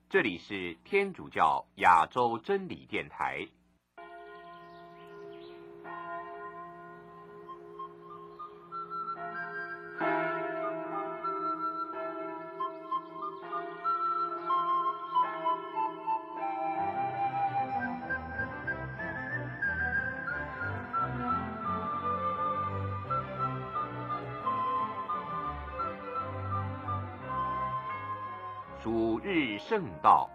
这里是天主教亚洲真理电台。主日圣道，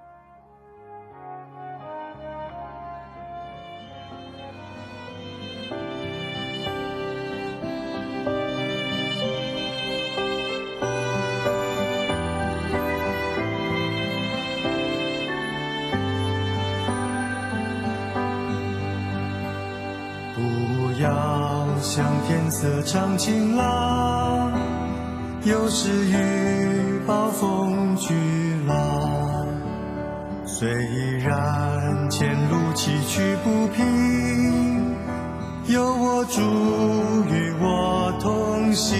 不要向天色唱情郎，有时雨暴风巨浪，虽然前路崎岖不平，有我主与我同行。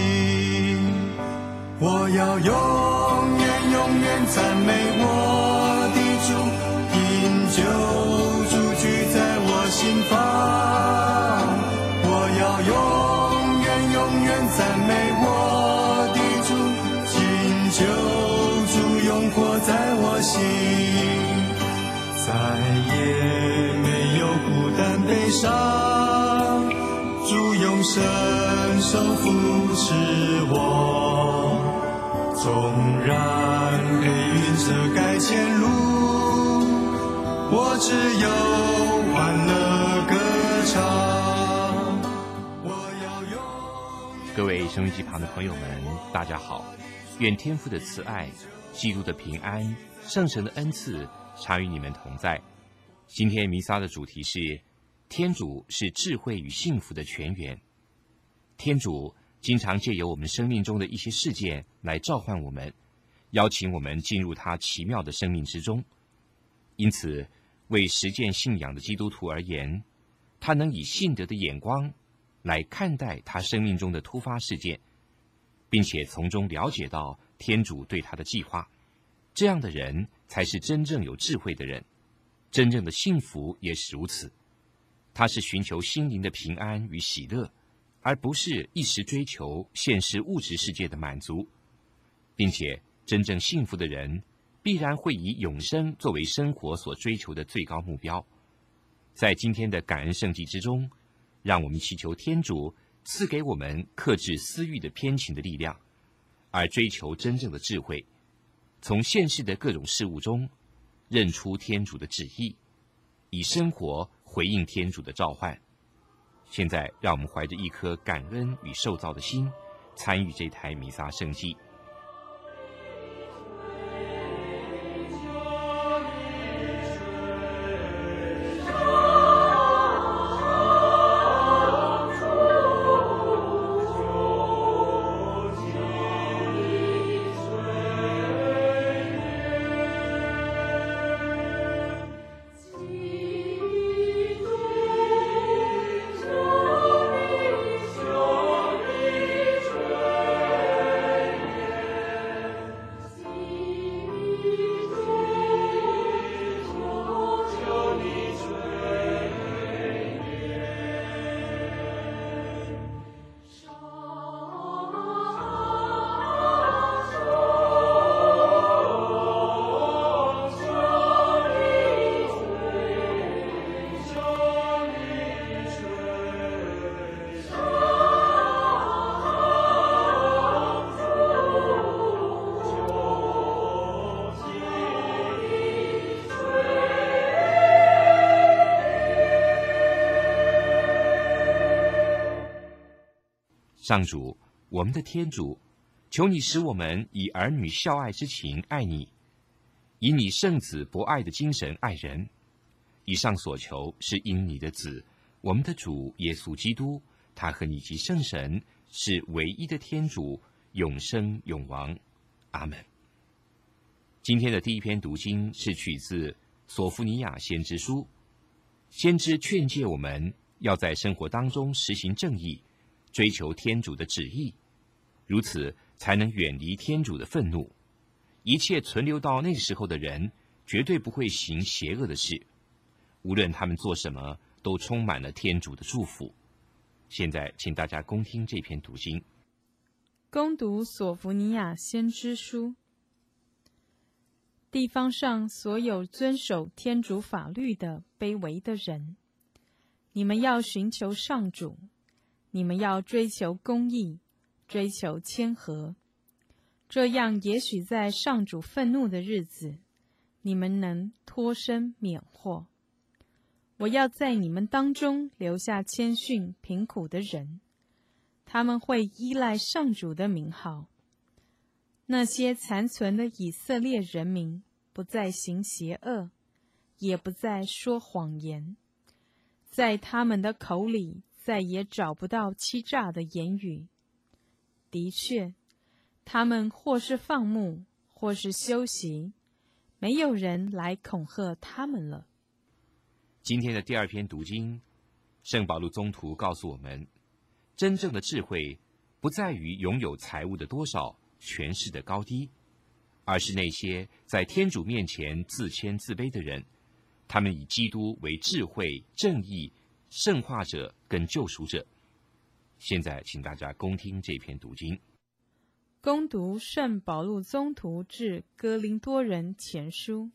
我要永远永远赞美我的主，因救主居在我心房。我要永远永远赞美我的主，因救主永活在我心，再也没有孤单悲伤，主用伸手扶持我，纵然黑云遮盖前路，我只有欢乐歌唱。 各位收音机旁的朋友们，大家好，愿天父的慈爱、基督的平安、圣神的恩赐常与你们同在。今天弥撒的主题是天主是智慧与幸福的泉源。天主经常借由我们生命中的一些事件来召唤我们，邀请我们进入他奇妙的生命之中。因此，为实践信仰的基督徒而言，他能以信德的眼光来看待他生命中的突发事件，并且从中了解到天主对他的计划。这样的人才是真正有智慧的人，真正的幸福也是如此。他是寻求心灵的平安与喜乐，而不是一时追求现实物质世界的满足，并且真正幸福的人必然会以永生作为生活所追求的最高目标。在今天的感恩圣祭之中，让我们祈求天主赐给我们克制私欲的偏情的力量，而追求真正的智慧，从现世的各种事物中认出天主的旨意，以生活回应天主的召唤。现在让我们怀着一颗感恩与受造的心，参与这台弥撒圣祭。上主，我们的天主，求你使我们以儿女孝爱之情爱你，以你圣子博爱的精神爱人。以上所求是因你的子，我们的主耶稣基督，他和你及圣神是唯一的天主，永生永王。阿们。今天的第一篇读经是取自索福尼亚先知书。先知劝诫我们要在生活当中实行正义，追求天主的旨意，如此才能远离天主的愤怒。一切存留到那时候的人， 绝对不会行邪恶的事，无论他们做什么，都充满了天主的祝福。现在，请大家恭听这篇读经。 恭读索福尼亚先知书。地方上所有遵守天主法律的卑微的人，你们要寻求上主，你们要追求公义，追求谦和，这样也许在上主愤怒的日子，你们能脱身免祸。我要在你们当中留下谦逊贫苦的人，他们会依赖上主的名号。那些残存的以色列人民不再行邪恶，也不再说谎言，在他们的口里再也找不到欺诈的言语。的确，他们或是放牧，或是休息，没有人来恐吓他们了。 今天的第二篇读经，圣保禄宗徒告诉我们，真正的智慧不在于拥有财物的多少、权势的高低，而是那些在天主面前自谦自卑的人，他们以基督为智慧、正义、圣化者跟救赎者。现在，请大家恭听这篇读经。 恭读圣保禄宗徒致哥林多人前书。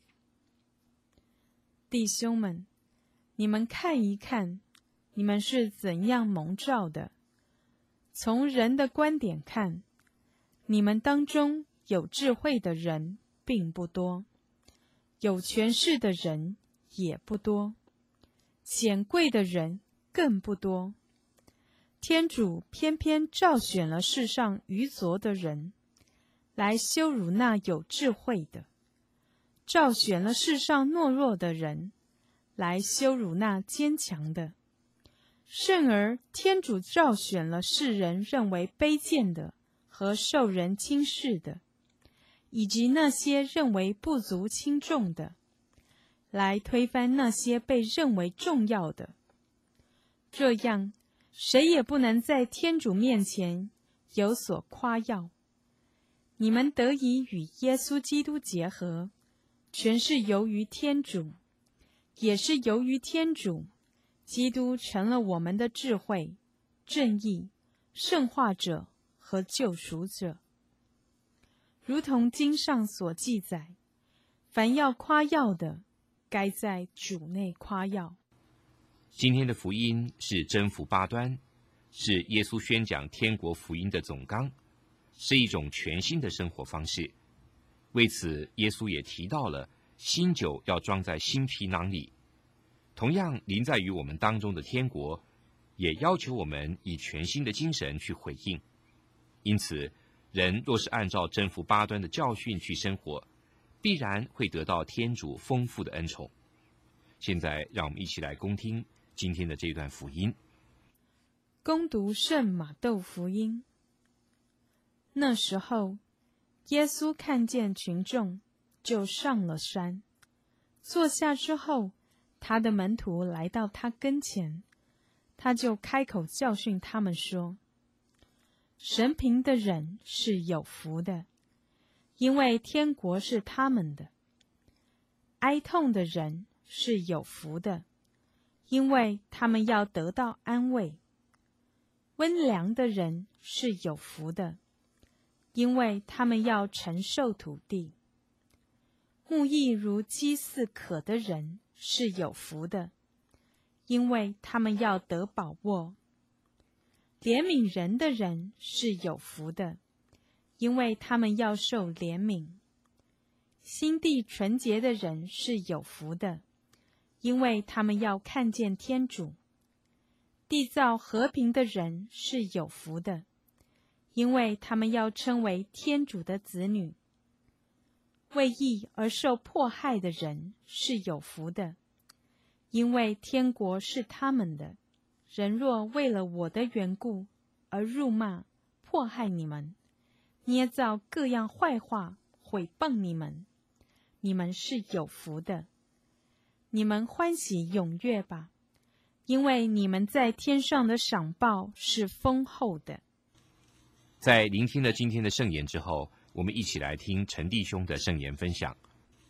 弟兄们，你们看一看，你们是怎样蒙召的。从人的观点看，你们当中有智慧的人并不多，有权势的人也不多，显贵的人更不多。天主偏偏召选了世上愚拙的人，来羞辱那有智慧的；召选了世上懦弱的人，来羞辱那坚强的。甚而天主召选了世人认为卑贱的和受人轻视的，以及那些认为不足轻重的，来推翻那些被认为重要的。这样，谁也不能在天主面前有所夸耀。你们得以与耶稣基督结合，全是由于天主，也是由于天主，基督成了我们的智慧、正义、圣化者和救赎者。如同经上所记载，凡要夸耀的，该在主内夸耀。 今天的福音是征服八端，是耶稣宣讲天国福音的总纲，是一种全新的生活方式。为此，耶稣也提到了新酒要装在新皮囊里。同样临在于我们当中的天国，也要求我们以全新的精神去回应。因此，人若是按照征服八端的教训去生活，必然会得到天主丰富的恩宠。现在，让我们一起来恭听今天的这段福音。 恭读圣马窦福音。那时候，耶稣看见群众，就上了山。坐下之后，他的门徒来到他跟前，他就开口教训他们说：神贫的人是有福的，因为天国是他们的；哀痛的人是有福的，因为他们要得到安慰；温良的人是有福的，因为他们要承受土地；慕义如饥似渴的人是有福的，因为他们要得饱沃；怜悯人的人是有福的，因为他们要受怜悯；心地纯洁的人是有福的，因为他们要看见天主；缔造和平的人是有福的，因为他们要称为天主的子女；为义而受迫害的人是有福的，因为天国是他们的。人若为了我的缘故而辱骂、迫害你们，捏造各样坏话毁谤你们，你们是有福的。你们欢喜踊跃吧，因为你们在天上的赏报是丰厚的。 在聆听了今天的圣言之后，我们一起来听陈弟兄的圣言分享。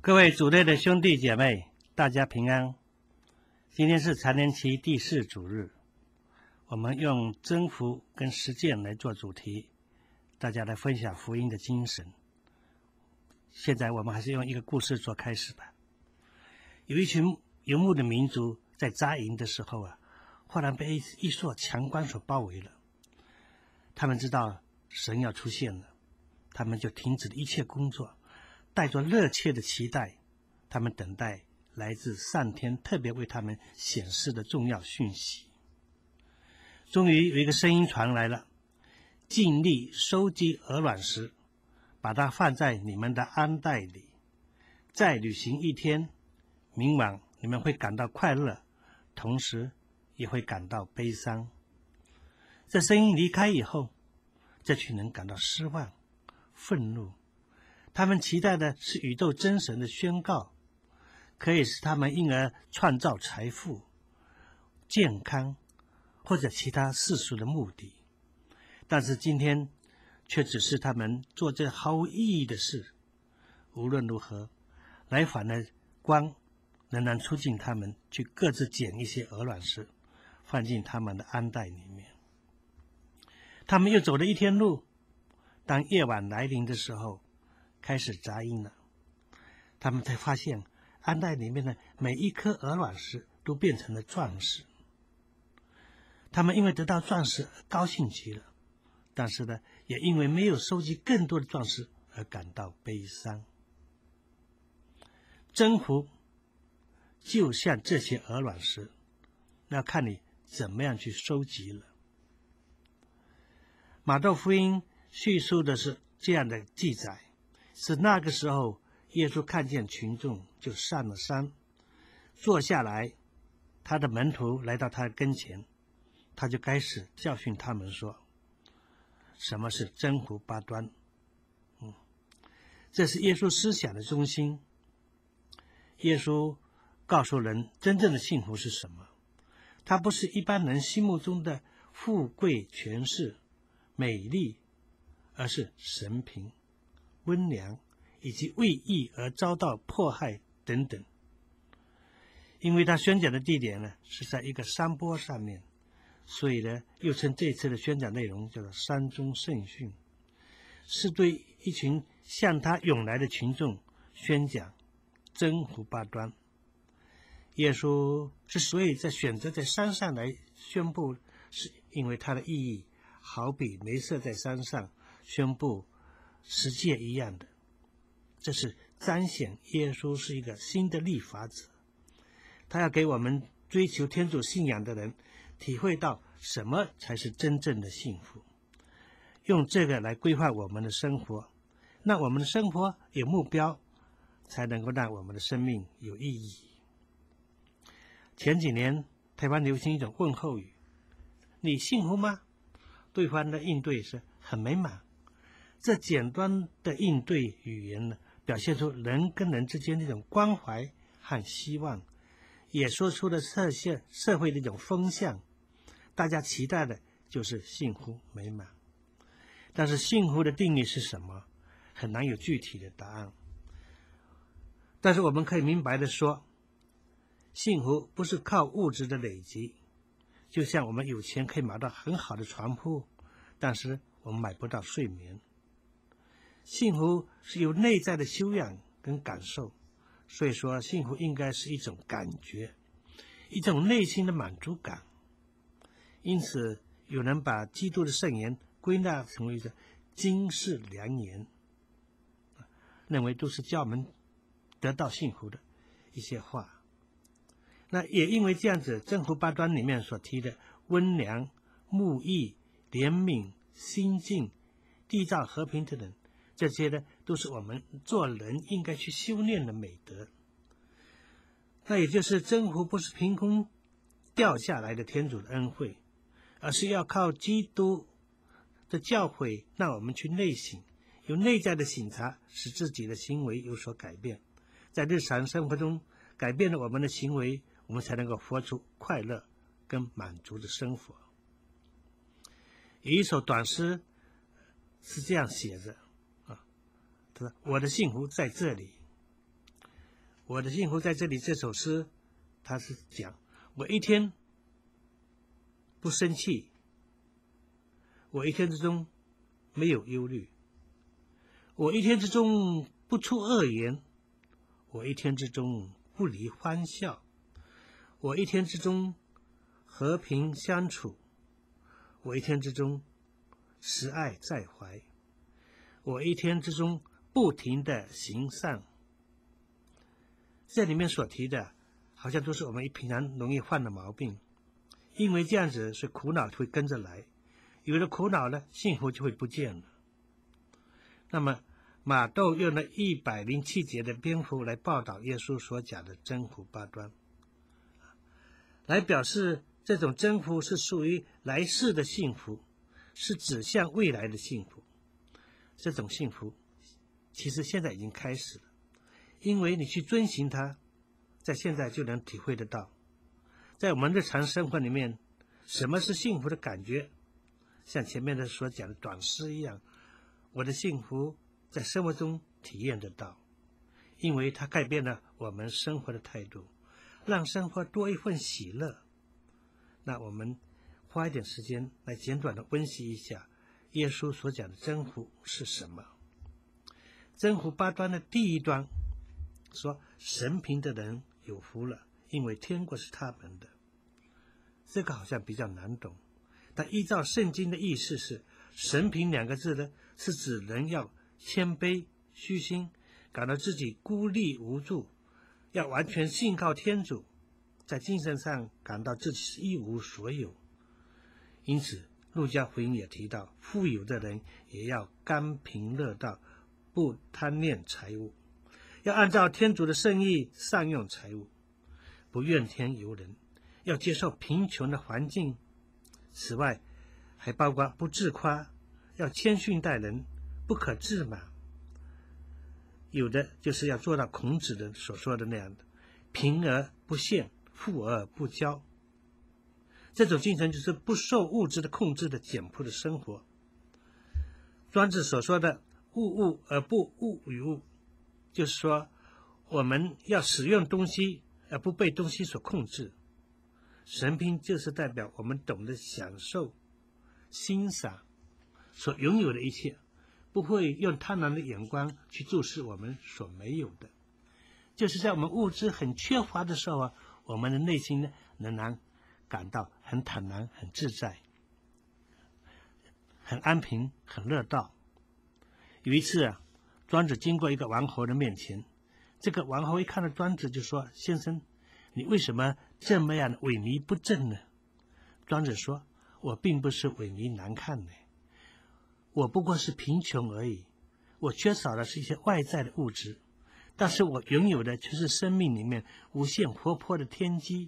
各位主内的兄弟姐妹，大家平安。今天是常年期第4主日，我们用征服跟实践来做主题，大家来分享福音的精神。现在我们还是用一个故事做开始吧。有一群游牧的民族在扎营的时候忽然被一座强关所包围了。他们知道神要出现了，他们就停止了一切工作，带着热切的期待，他们等待来自上天特别为他们显示的重要讯息。终于有一个声音传来了：尽力收集鹅卵石，把它放在你们的安袋里，再旅行一天，明晚你们会感到快乐，同时也会感到悲伤。这声音离开以后，这群人感到失望、愤怒。他们期待的是宇宙真神的宣告，可以使他们因而创造财富、健康或者其他世俗的目的。但是今天却只是他们做这毫无意义的事。无论如何，来访的光仍然促进他们去各自捡一些鹅卵石，放进他们的安袋里面。他们又走了一天路，当夜晚来临的时候，开始扎营了。他们才发现安袋里面的每一颗鹅卵石都变成了钻石。他们因为得到钻石而高兴极了，但是呢，也因为没有收集更多的钻石而感到悲伤。征服就像这些鹅卵石，那要看你怎么样去收集了。马窦福音叙述的是这样的记载，是那个时候耶稣看见群众，就上了山，坐下来，他的门徒来到他跟前，他就开始教训他们说，什么是真福八端？这是耶稣思想的中心。耶稣告诉人，真正的幸福是什么？它不是一般人心目中的富贵权势、美丽，而是神平、温良，以及为义而遭到迫害等等。因为他宣讲的地点呢是在一个山坡上面，所以呢又称这次的宣讲内容叫做山中圣训，是对一群向他涌来的群众宣讲真福八端。耶稣之所以选择在山上来宣布，是因为它的意义好比梅瑟在山上宣布十诫一样的，这是彰显耶稣是一个新的立法者。他要给我们追求天主信仰的人体会到什么才是真正的幸福，用这个来规划我们的生活，让我们的生活有目标，才能够让我们的生命有意义。前几年台湾流行一种问候语，你幸福吗？对方的应对是很美满。这简单的应对语言呢，表现出人跟人之间那种关怀和希望，也说出了社会的一种风向，大家期待的就是幸福美满。但是幸福的定义是什么？很难有具体的答案。但是我们可以明白的说，幸福不是靠物质的累积，就像我们有钱可以买到很好的床铺，但是我们买不到睡眠。幸福是由内在的修养跟感受，所以说幸福应该是一种感觉，一种内心的满足感。因此有人把基督的圣言归纳成为一个经世良言，认为都是叫我们得到幸福的一些话。那也因为这样子，真福八端里面所提的温良、慕义、怜悯、心静、缔造和平等等，这些呢都是我们做人应该去修炼的美德。那也就是真福不是凭空掉下来的天主的恩惠，而是要靠基督的教诲让我们去内省，有内在的省察，使自己的行为有所改变，在日常生活中改变了我们的行为，我们才能够活出快乐跟满足的生活。有一首短诗是这样写着他说，我的幸福在这里。 我的幸福在这里这首诗，他是讲我一天不生气，我一天之中没有忧虑，我一天之中不出恶言，我一天之中不离欢笑，我一天之中和平相处，我一天之中实爱在怀，我一天之中不停的行善。这里面所提的好像都是我们平常容易犯的毛病，因为这样子所以苦恼会跟着来，有了苦恼呢，幸福就会不见了。那么马窦用了107节的篇幅来报道耶稣所讲的真福八端，来表示这种真福是属于来世的幸福，是指向未来的幸福。这种幸福其实现在已经开始了，因为你去遵行它，在现在就能体会得到。在我们日常生活里面，什么是幸福的感觉？像前面的所讲的短诗一样，我的幸福在生活中体验得到，因为它改变了我们生活的态度，让生活多一份喜乐。那我们花一点时间来简短的温习一下耶稣所讲的真福是什么。真福八端的第一端说，神贫的人有福了，因为天国是他们的。这个好像比较难懂，但依照圣经的意思是，神贫2个字呢，是指人要谦卑虚心，感到自己孤立无助，要完全信靠天主，在精神上感到自己是一无所有。因此路加福音也提到，富有的人也要甘平乐道，不贪恋财物，要按照天主的圣意善用财物，不怨天尤人，要接受贫穷的环境。此外还包括不自夸，要谦逊待人，不可自满。有的就是要做到孔子的所说的那样的，贫而不羡，富而不骄。这种精神就是不受物质的控制的简朴的生活。庄子所说的物物而不物与物，就是说我们要使用东西而不被东西所控制。神贫就是代表我们懂得享受欣赏所拥有的一切，不会用贪婪的眼光去注视我们所没有的。就是在我们物质很缺乏的时候啊，我们的内心呢仍然感到很坦然很自在，很安平很乐道。有一次啊，庄子经过一个王侯的面前，这个王侯一看到庄子就说，先生，你为什么这么样萎靡不振呢？庄子说，我并不是萎靡难看的，我不过是贫穷而已，我缺少的是一些外在的物质，但是我拥有的却是生命里面无限活泼的天机。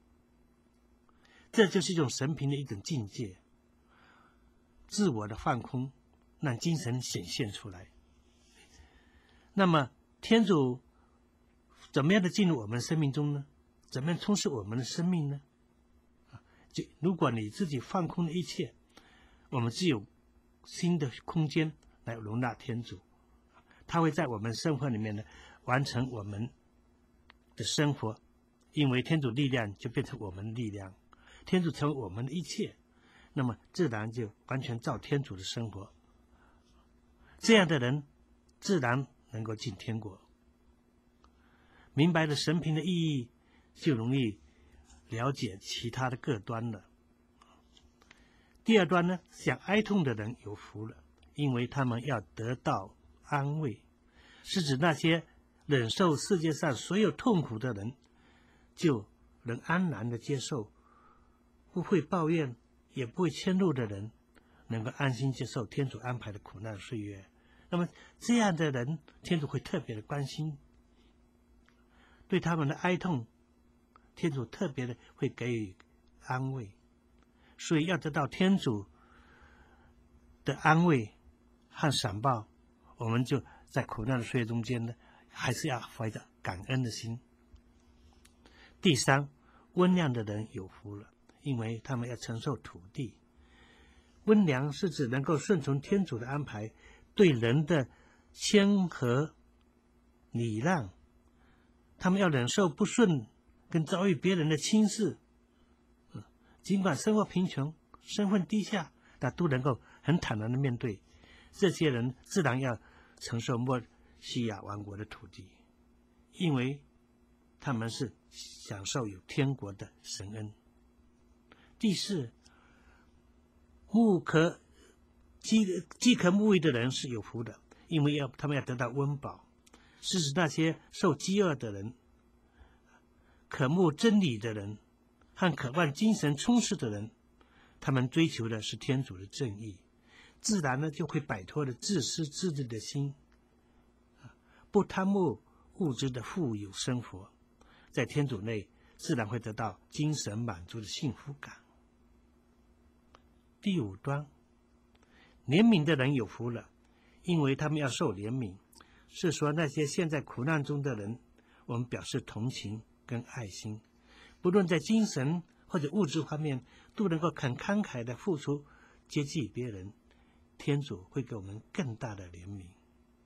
这就是一种神贫的一种境界，自我的放空，让精神显现出来。那么天主怎么样的进入我们生命中呢？怎么样充实我们的生命呢？就如果你自己放空了一切，我们只有新的空间来容纳天主，他会在我们生活里面呢完成我们的生活，因为天主力量就变成我们的力量，天主成为我们的一切，那么自然就完全照天主的生活。这样的人自然能够进天国。明白了神贫的意义，就容易了解其他的各端了。第二端呢，想哀痛的人有福了，因为他们要得到安慰，是指那些忍受世界上所有痛苦的人，就能安然的接受，不会抱怨也不会迁怒的人，能够安心接受天主安排的苦难岁月。那么这样的人，天主会特别的关心，对他们的哀痛，天主特别的会给予安慰。所以要得到天主的安慰和赏报，我们就在苦难的岁月中间呢，还是要怀着感恩的心。第三，温良的人有福了，因为他们要承受土地。温良是指能够顺从天主的安排，对人的谦和礼让， 他们要忍受不顺跟遭遇别人的轻视，尽管生活贫穷，身份低下，但都能够很坦然的面对。这些人自然要承受墨西亚王国的土地，因为他们是享受有天国的神恩。第四，饥渴慕义的人是有福的，因为他们要得到温饱，是指那些受饥饿的人、渴慕真理的人和渴望精神充实的人，他们追求的是天主的正义，自然呢就会摆脱了自私自利的心，不贪慕物质的富有生活，在天主内自然会得到精神满足的幸福感。第五端，怜悯的人有福了，因为他们要受怜悯，是说那些陷在苦难中的人，我们表示同情跟爱心，不论在精神或者物质方面，都能够很慷慨的付出，接济别人，天主会给我们更大的怜悯。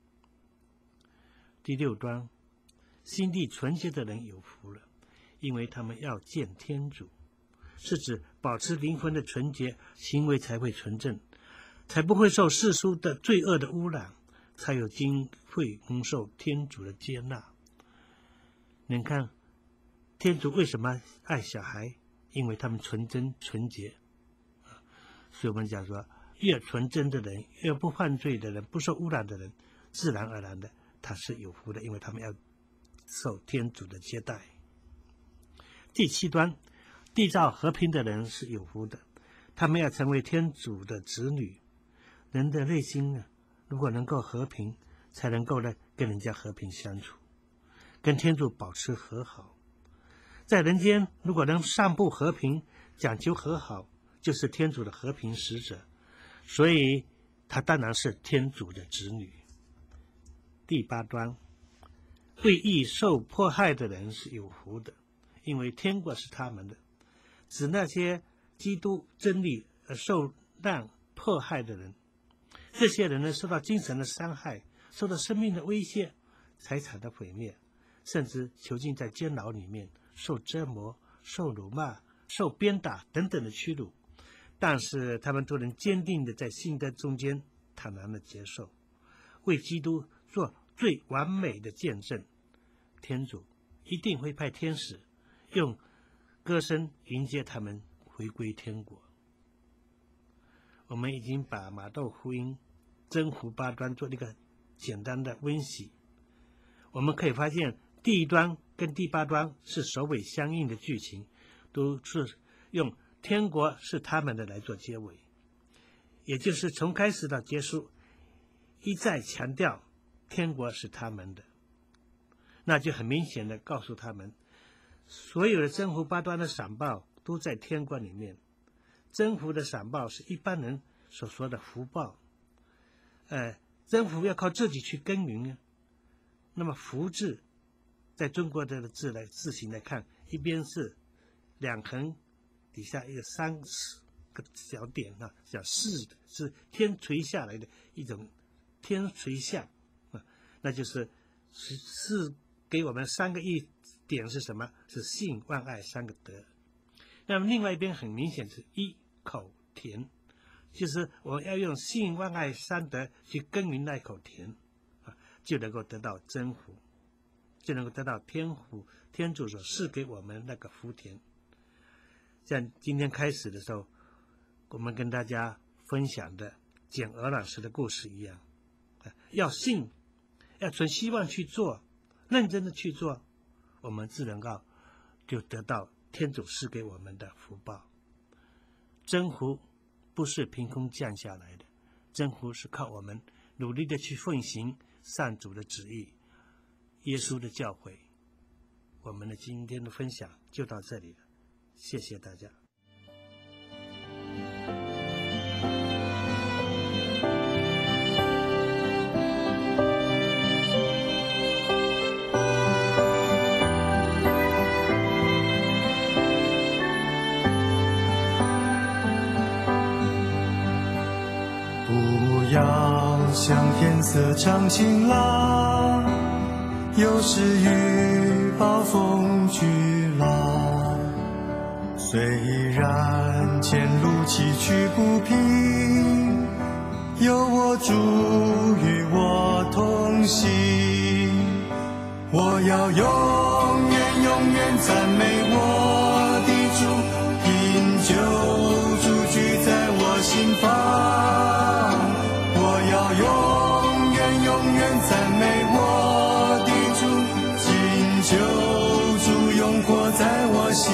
第六端，心地纯洁的人有福了，因为他们要见天主，是指保持灵魂的纯洁，行为才会纯正，才不会受世俗的罪恶的污染，才有机会蒙受天主的接纳。你看天主为什么爱小孩？因为他们纯真纯洁，所以我们讲说，越纯真的人，越不犯罪的人，不受污染的人，自然而然的他是有福的，因为他们要受天主的接待。第七端，缔造和平的人是有福的，他们要成为天主的子女。人的内心呢，如果能够和平，才能够呢跟人家和平相处，跟天主保持和好。在人间，如果能散布和平，讲究和好，就是天主的和平使者，所以他当然是天主的子女。第八端，为义受迫害的人是有福的，因为天国是他们的，指那些基督真理而受难迫害的人。这些人呢，受到精神的伤害，受到生命的威胁，财产的毁灭，甚至囚禁在监牢里面，受折磨、受辱骂、受鞭打等等的屈辱，但是他们都能坚定的在信德中间坦然的接受，为基督做最完美的见证。天主一定会派天使用歌声迎接他们回归天国。我们已经把马窦福音真福八端做了一个简单的温习，我们可以发现第一端跟第八端是首尾相应的剧情，都是用天国是他们的来做结尾，也就是从开始到结束一再强调天国是他们的，那就很明显的告诉他们，所有的真福八端的赏报都在天国里面。真福的赏报是一般人所说的福报，真福要靠自己去耕耘啊。那么福字在中国的字形来看，一边是两横，底下一个三个小点啊，叫是的，是天垂下来的一种天垂象啊，那就是给我们三个一点是什么？是信、望、爱三个德。那么另外一边很明显是一口田，就是我们要用信、望、爱三德去耕耘那口田啊，就能够得到真福，就能够得到天主所赐给我们那个福田。像今天开始的时候，我们跟大家分享的简娥老师的故事一样，要信，要存希望去做，认真的去做，我们自然就得到天主赐给我们的福报。真福不是凭空降下来的，真福是靠我们努力的去奉行上主的旨意，耶稣的教诲。我们的今天的分享就到这里了，谢谢大家。 不要向天色唱情郎，有时雨暴前路崎岖不平，有我主与我同行。我要永远永远赞美我的主，因救主居在我心房。我要永远永远赞美我的主，因救主永活在我心。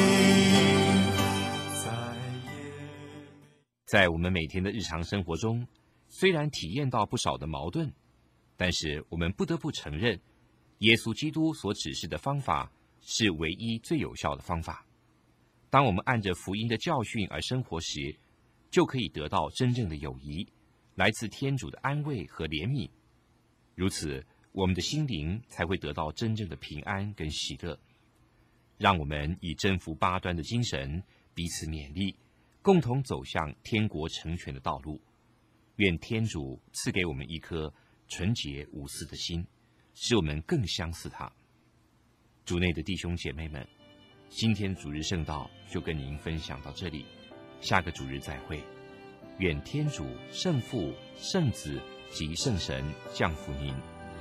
在我们每天的日常生活中，虽然体验到不少的矛盾，但是我们不得不承认，耶稣基督所指示的方法是唯一最有效的方法。当我们按着福音的教训而生活时，就可以得到真正的友谊，来自天主的安慰和怜悯。如此，我们的心灵才会得到真正的平安跟喜乐。让我们以征服八端的精神彼此勉励，共同走向天国成全的道路。愿天主赐给我们一颗纯洁无私的心，使我们更相似他。主内的弟兄姐妹们，今天主日圣道就跟您分享到这里，下个主日再会。愿天主圣父、圣子及圣神降福您。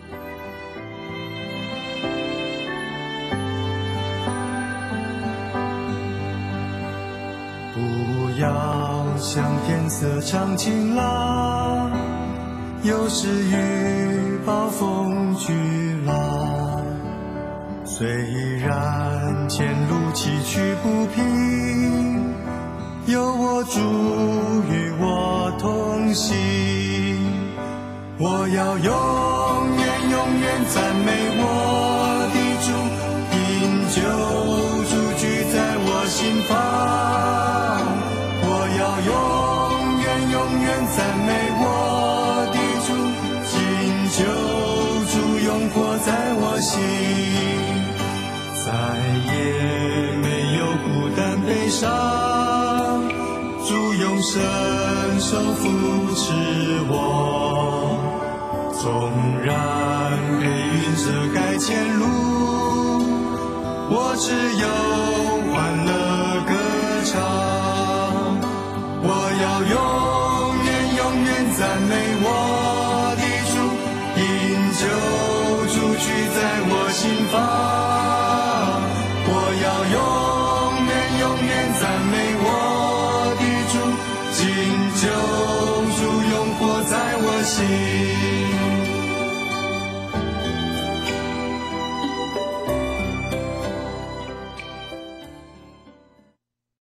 不要向天色唱情郎，有时雨暴风巨浪。虽然前路崎岖不平，有我主与我同行。我要永远永远赞美我的主，因救主居在我心房。我要永远永远赞美我的主，因救主永活在我心。再也没有孤单悲伤，主用伸手扶持我。纵然黑云遮盖前路，我只有欢乐